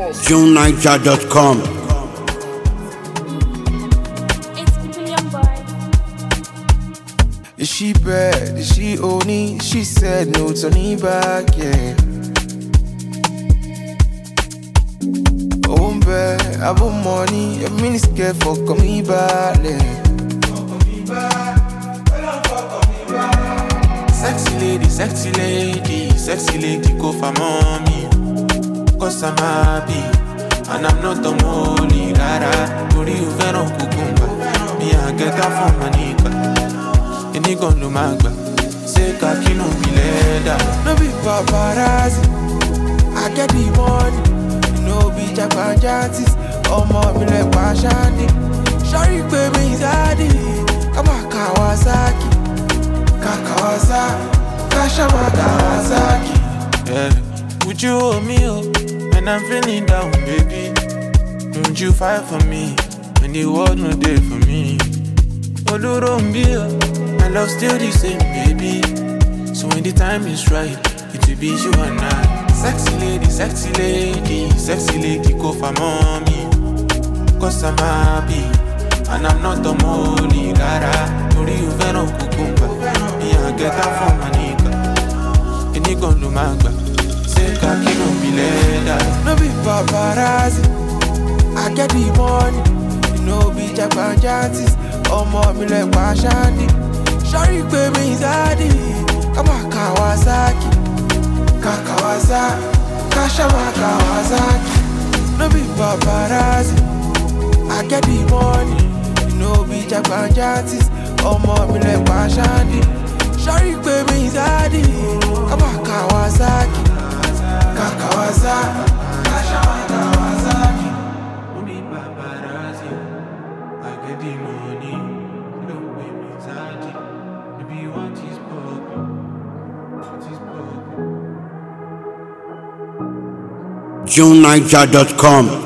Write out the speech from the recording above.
JuneNiger.com. It's William Boy. Is she bad? Is she only? She said no, turning back, yeah. Oh, bad, I have money, a mini scared for coming back, yeah. Sexy lady, go for mommy. Cause I'm happy, and I'm not the only rara. Puri you veron kukumba, me I get that from my nigga. Any gun no magba, say kaki no be leather. No be paparazzi, I get the money. No be Japan jantis, oh mommy like Pashandi. Sorry baby daddy, come on Kawasaki. Kashama Kawasaki. Yeah, would you hold me up when I'm feeling down, baby? Would you fight for me when the world no there for me? Olurumbia, my love still the same, baby. So when the time is right, it will be you and I. Sexy lady, go for mommy. Cause I'm happy, and I'm not the only rara. Puri you veron kukumba, me I get that from my nigga. Any gun no magba, say kaki no be leather. No be paparazzi, I get the money. No be Japan jantis, oh mommy like Pashandi. Sorry baby daddy, come on Kawasaki. Kashama Kawasaki. No be paparazzi, I get the money. No be Japan jantis, oh mommy like Pashandi. Sorry baby daddy, come on Kawasaki. Kashama Kawasaki. No be paparazzi, I get the money. No baby daddy, maybe you want his pop. JuneNiger.com.